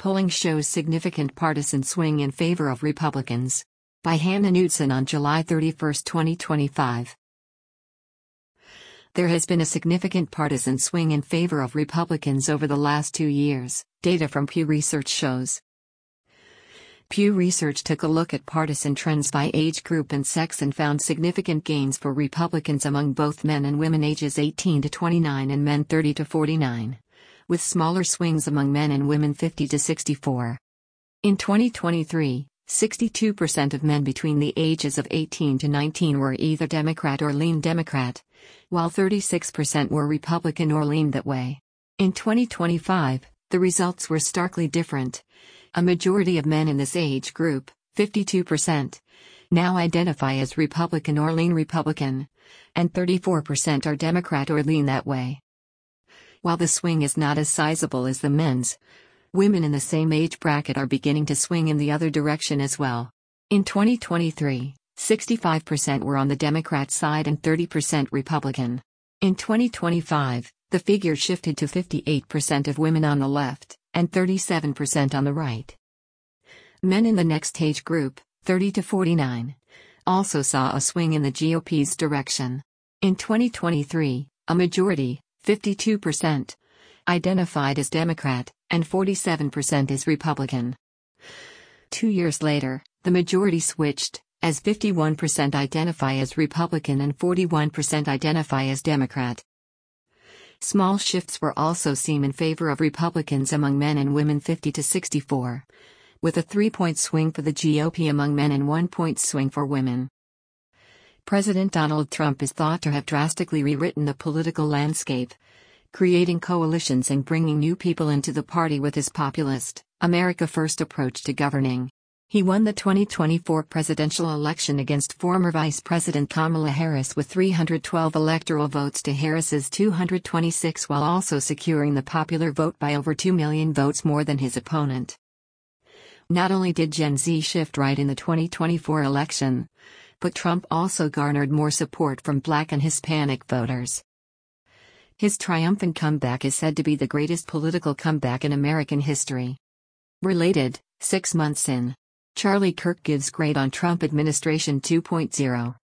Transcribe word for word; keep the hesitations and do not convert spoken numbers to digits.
polling shows significant partisan swing in favor of Republicans. By Hannah Knudsen on July thirty-first, twenty twenty-five. There has been a significant partisan swing in favor of Republicans over the last two years, data from Pew Research shows. Pew Research took a look at partisan trends by age group and sex and found significant gains for Republicans among both men and women ages eighteen to twenty-nine and men thirty to forty-nine, with smaller swings among men and women fifty to sixty-four. In twenty twenty-three, sixty-two percent of men between the ages of eighteen to nineteen were either Democrat or lean Democrat, while thirty-six percent were Republican or lean that way. In twenty twenty-five, the results were starkly different. A majority of men in this age group, fifty-two percent, now identify as Republican or lean Republican, and thirty-four percent are Democrat or lean that way. While the swing is not as sizable as the men's, women in the same age bracket are beginning to swing in the other direction as well. In twenty twenty-three, sixty-five percent were on the Democrat side and thirty percent Republican. In twenty twenty-five, the figure shifted to fifty-eight percent of women on the left, and thirty-seven percent on the right. Men in the next age group, thirty to forty-nine, also saw a swing in the G O P's direction. In twenty twenty-three, a majority, fifty-two percent, identified as Democrat, and forty-seven percent as Republican. Two years later, the majority switched, as fifty-one percent identify as Republican and forty-one percent identify as Democrat. Small shifts were also seen in favor of Republicans among men and women fifty to sixty-four, with a three-point swing for the G O P among men and one-point swing for women. President Donald Trump is thought to have drastically rewritten the political landscape, creating coalitions and bringing new people into the party with his populist, America First approach to governing. He won the twenty twenty-four presidential election against former Vice President Kamala Harris with three hundred twelve electoral votes to Harris's two hundred twenty-six, while also securing the popular vote by over two million votes more than his opponent. Not only did Gen Z shift right in the twenty twenty-four election, but Trump also garnered more support from Black and Hispanic voters. His triumphant comeback is said to be the greatest political comeback in American history. Related, six months in. Charlie Kirk gives grade on Trump administration two point oh.